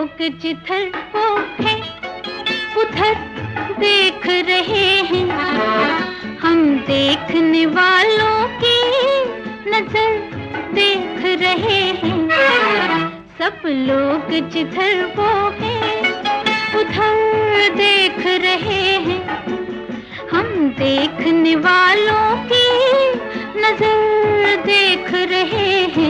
लोग जिधर वो है उधर देख रहे हैं, हम देखने वालों की नजर देख रहे हैं। सब लोग जिधर वो है उधर देख रहे हैं, हम देखने वालों की नजर देख रहे हैं।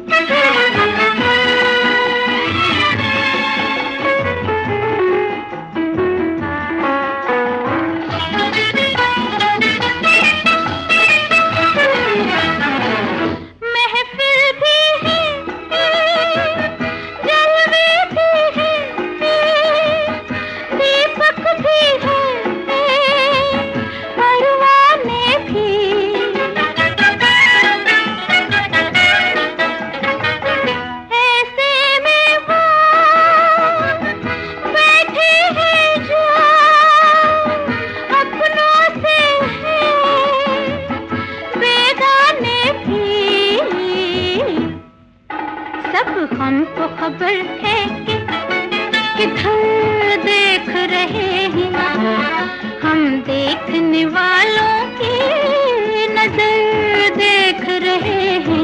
हमको खबर है कि किधर देख रहे हैं, हम देखने वालों की नजर देख रहे हैं।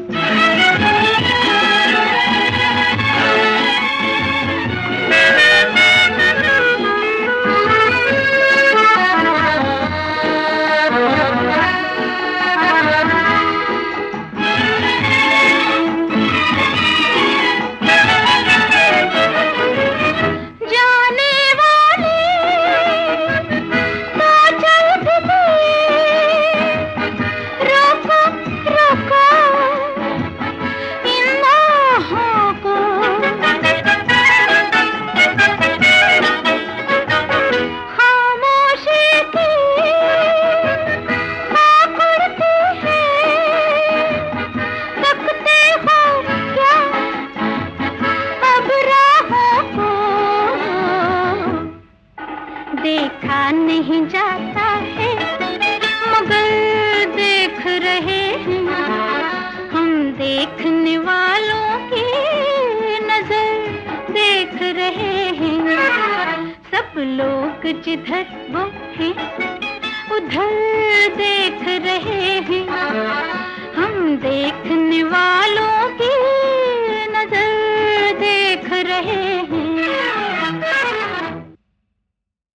देखा नहीं जाता है मगर देख रहे हैं, हम देखने वालों की नजर देख रहे हैं। सब लोग जिधर वो हैं उधर देख रहे